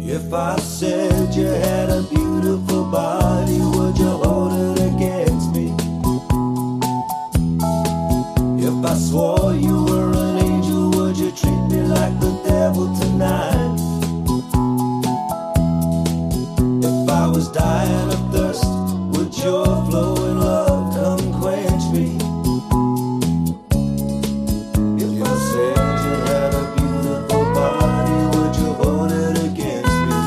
If I said you had a beautiful body, would you hold it against me? If I swore you were an angel, would you treat me like the devil tonight? If I was dying of thirst, would your flowing love come quench me? If I said you had a beautiful body, would you hold it against me?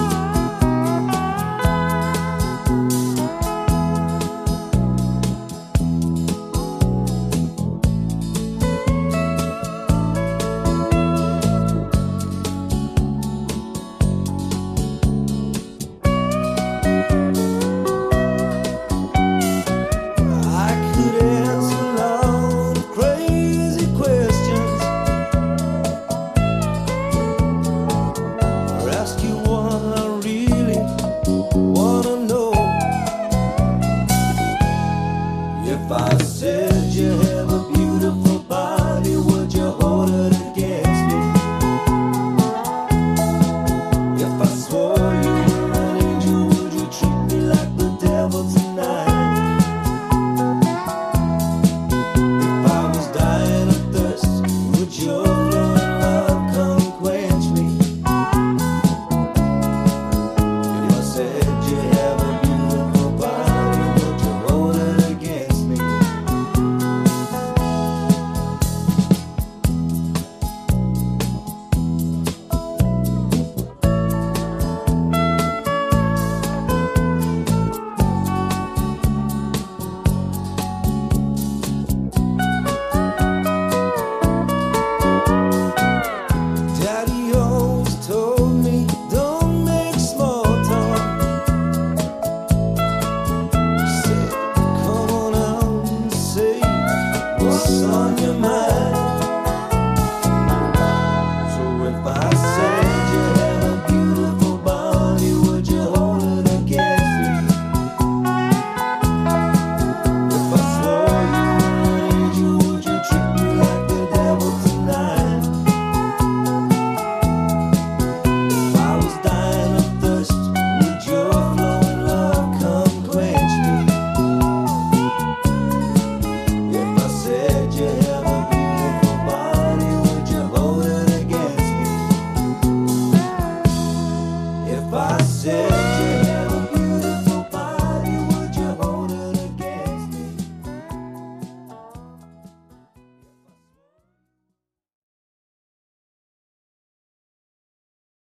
I could answer long, crazy questions, or ask you one I really wanna know. If I said you have a beautiful body, would you hold it against me? If I swore you were an angel, would you treat me like the devil tonight? If I was dying of thirst, would your flowing love come quench me? If I said you have a beautiful body, would you hold it against me? Daddy always told me, don't make small talk. He said, come on out and say what's on your mind. So if I said you had a beautiful body, would you hold it against me? If I swore you were an angel, would you treat me like the devil tonight? If I was dying of thirst, would your flowing love come quench me? If I said you have a beautiful body, would you hold it against me? If I said